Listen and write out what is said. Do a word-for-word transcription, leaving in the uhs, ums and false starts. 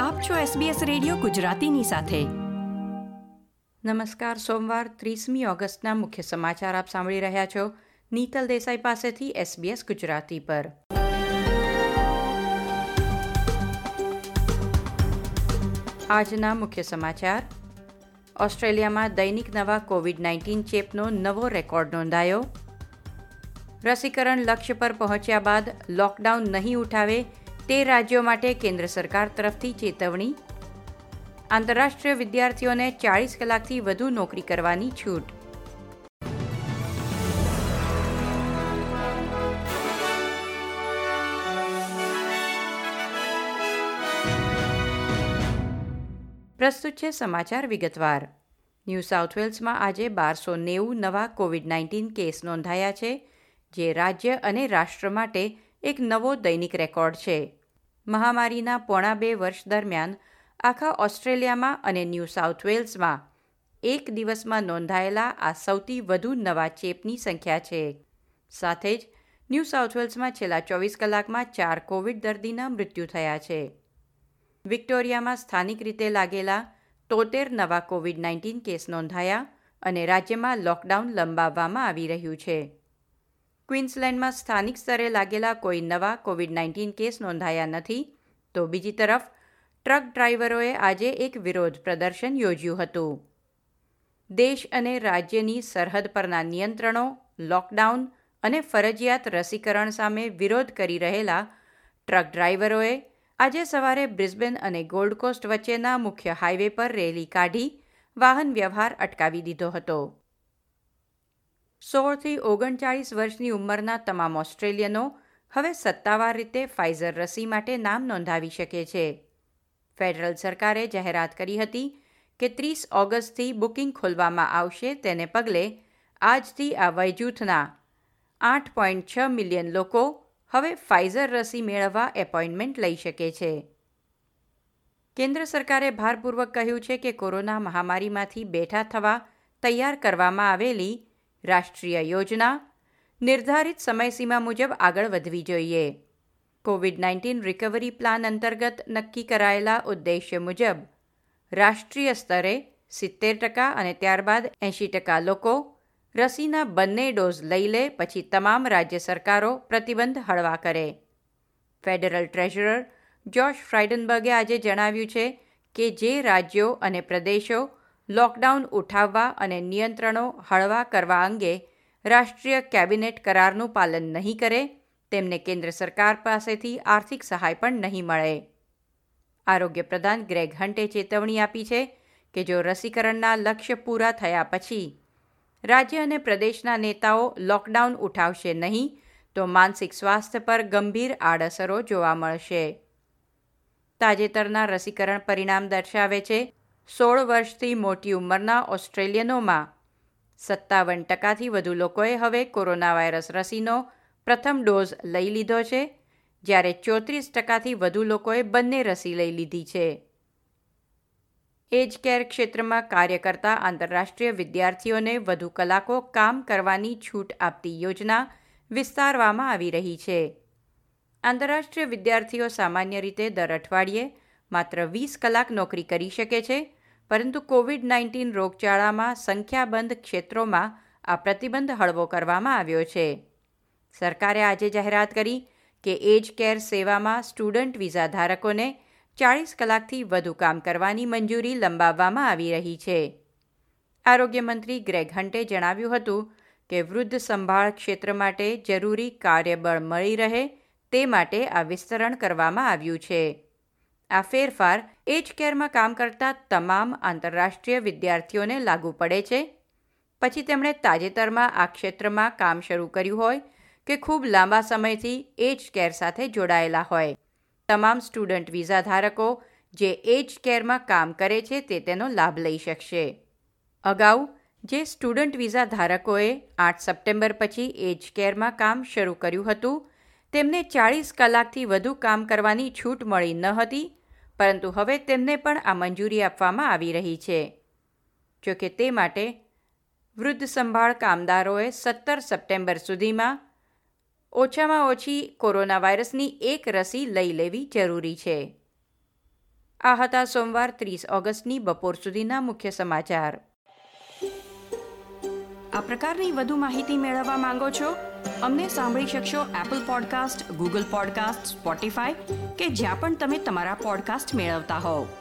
આપ છો SBS radio ગુજરાતીની સાથે. નમસ્કાર. સોમવાર ત્રીસમી ઓગસ્ટના મુખ્ય સમાચાર આપ સાંભળી રહ્યા છો નીતલ દેસાઈ પાસેથી એસબીએસ ગુજરાતી પર. આજના મુખ્ય સમાચાર. ઓસ્ટ્રેલિયામાં દૈનિક નવા કોવિડ નાઇન્ટીન ચેપનો નવો રેકોર્ડ નોંધાયો. રસીકરણ લક્ષ્ય પર પહોંચ્યા બાદ લોકડાઉન નહીં ઉઠાવે તે રાજ્યો માટે કેન્દ્ર સરકાર તરફથી ચેતવણી. આંતરરાષ્ટ્રીય વિદ્યાર્થીઓને ચાળીસ કલાકથી વધુ નોકરી કરવાની છૂટ. પ્રસ્તુત છે સમાચાર વિગતવાર. ન્યૂ સાઉથ વેલ્સમાં આજે બારસો નેવું નવા કોવિડ નાઇન્ટીન કેસ નોંધાયા છે, જે રાજ્ય અને રાષ્ટ્ર માટે એક નવો દૈનિક રેકોર્ડ છે. મહામારીના પોણા બે વર્ષ દરમિયાન આખા ઓસ્ટ્રેલિયામાં અને ન્યૂ સાઉથ વેલ્સમાં એક દિવસમાં નોંધાયેલા આ સૌથી વધુ નવા ચેપની સંખ્યા છે. સાથે જ ન્યૂ સાઉથ વેલ્સમાં છેલ્લા ચોવીસ કલાકમાં ચાર કોવિડ દર્દીના મૃત્યુ થયા છે. વિક્ટોરિયામાં સ્થાનિક રીતે લાગેલા તોતેર નવા કોવિડ નાઇન્ટીન કેસ નોંધાયા અને રાજ્યમાં લોકડાઉન લંબાવવામાં આવી રહ્યું છે. ક્વીન્સલેન્ડમાં સ્થાનિક સ્તરે લાગેલા કોઈ નવા કોવિડ નાઇન્ટીન કેસ નોંધાયા નથી, તો બીજી તરફ ટ્રક ડ્રાઈવરોએ આજે એક વિરોધ પ્રદર્શન યોજ્યું હતું. દેશ અને રાજ્યની સરહદ પરના નિયંત્રણો, લોકડાઉન અને ફરજિયાત રસીકરણ સામે વિરોધ કરી રહેલા ટ્રક ડ્રાઈવરોએ આજે સવારે બ્રિસ્બેન અને ગોલ્ડ કોસ્ટ વચ્ચેના મુખ્ય હાઈવે પર રેલી કાઢી વાહન વ્યવહાર અટકાવી દીધો હતો. સોળથી ઓગણચાળીસ વર્ષની ઉંમરના તમામ ઓસ્ટ્રેલિયનો હવે સત્તાવાર રીતે ફાઇઝર રસી માટે નામ નોંધાવી શકે છે. ફેડરલ સરકારે જાહેરાત કરી હતી કે ત્રીસ ઓગસ્ટથી બુકિંગ ખોલવામાં આવશે, તેને પગલે આજથી આ વયજૂથના આઠ પોઈન્ટ છ મિલિયન લોકો હવે ફાઇઝર રસી મેળવવા એપોઇન્ટમેન્ટ લઈ શકે છે. કેન્દ્ર સરકારે ભારપૂર્વક કહ્યું છે કે કોરોના મહામારીમાંથી બેઠા થવા તૈયાર કરવામાં આવેલી રાષ્ટ્રીય યોજના નિર્ધારિત સમયસીમા મુજબ આગળ વધવી જોઈએ. કોવિડ નાઇન્ટીન રિકવરી પ્લાન અંતર્ગત નક્કી કરાયેલા ઉદ્દેશ્ય મુજબ રાષ્ટ્રીય સ્તરે સિત્તેર ટકા અને ત્યારબાદ એંશી ટકા લોકો રસીના બંને ડોઝ લઈ લે પછી તમામ રાજ્ય સરકારો પ્રતિબંધ હળવા કરે. ફેડરલ ટ્રેઝરર જોશ ફ્રાઇડનબર્ગે આજે જણાવ્યું છે કે જે રાજ્યો અને પ્રદેશો લોકડાઉન ઉઠાવવા અને નિયંત્રણો હળવા કરવા અંગે રાષ્ટ્રીય કેબિનેટ કરારનું પાલન નહીં કરે તેમને કેન્દ્ર સરકાર પાસેથી આર્થિક સહાય પણ નહીં મળે. આરોગ્ય પ્રધાન ગ્રેગ હન્ટે ચેતવણી આપી છે કે જો રસીકરણના લક્ષ્ય પૂરા થયા પછી રાજ્ય અને પ્રદેશના નેતાઓ લોકડાઉન ઉઠાવશે નહીં તો માનસિક સ્વાસ્થ્ય પર ગંભીર આડઅસરો જોવા મળશે. તાજેતરના રસીકરણ પરિણામ દર્શાવે છે સોળ વર્ષથી મોટી ઉંમરના ઓસ્ટ્રેલિયનોમાં સત્તાવન ટકાથી વધુ લોકોએ હવે કોરોના વાયરસ રસીનો પ્રથમ ડોઝ લઈ લીધો છે, જ્યારે ચોત્રીસ ટકાથી વધુ લોકોએ બંને રસી લઈ લીધી છે. એજ કેર ક્ષેત્રમાં કાર્ય કરતા આંતરરાષ્ટ્રીય વિદ્યાર્થીઓને વધુ કલાકો કામ કરવાની છૂટ આપતી યોજના વિસ્તારવામાં આવી રહી છે. આંતરરાષ્ટ્રીય વિદ્યાર્થીઓ સામાન્ય રીતે દર અઠવાડિયે માત્ર વીસ કલાક નોકરી કરી શકે છે, પરંતુ કોવિડ નાઇન્ટીન રોગચાળામાં સંખ્યાબંધ ક્ષેત્રોમાં આ પ્રતિબંધ હળવો કરવામાં આવ્યો છે. સરકારે આજે જાહેરાત કરી કે એજ કેર સેવામાં સ્ટુડન્ટ વિઝા ધારકોને ચાળીસ કલાકથી વધુ કામ કરવાની મંજૂરી લંબાવવામાં આવી રહી છે. આરોગ્ય મંત્રી ગ્રેગ હન્ટે જણાવ્યું હતું કે વૃદ્ધ સંભાળ ક્ષેત્ર માટે જરૂરી કાર્યબળ મળી રહે તે માટે આ વિસ્તરણ કરવામાં આવ્યું છે. આ ફેરફાર એજ કેરમાં કામ કરતા તમામ આંતરરાષ્ટ્રીય વિદ્યાર્થીઓને લાગુ પડે છે, પછી તેમણે તાજેતરમાં આ ક્ષેત્રમાં કામ શરૂ કર્યું હોય કે ખૂબ લાંબા સમયથી એજ કેર સાથે જોડાયેલા હોય. તમામ સ્ટુડન્ટ વિઝા ધારકો જે એજ કેરમાં કામ કરે છે તે તેનો લાભ લઈ શકશે. અગાઉ જે સ્ટુડન્ટ વિઝા ધારકોએ આઠ સપ્ટેમ્બર પછી એજ કેરમાં કામ શરૂ કર્યું હતું તેમને ચાળીસ કલાકથી વધુ કામ કરવાની છૂટ મળી ન હતી, પરંતુ હવે તેમને પણ આ મંજૂરી આપવામાં આવી રહી છે. જોકે તે માટે વૃદ્ધ સંભાળ કામદારોએ સત્તર સપ્ટેમ્બર સુધીમાં ઓછામાં ઓછી કોરોના વાયરસની એક રસી લઈ લેવી જરૂરી છે. આ હતા સોમવાર ત્રીસ ઓગસ્ટની બપોર સુધીના મુખ્ય સમાચાર. આ પ્રકારની વધુ માહિતી મેળવવા માંગો છો? અમને સાંભળી શકશો Apple podcast, Google podcast, Spotify કે જ્યાં પણ તમે તમારા પોડકાસ્ટ મેળવતા હોવ.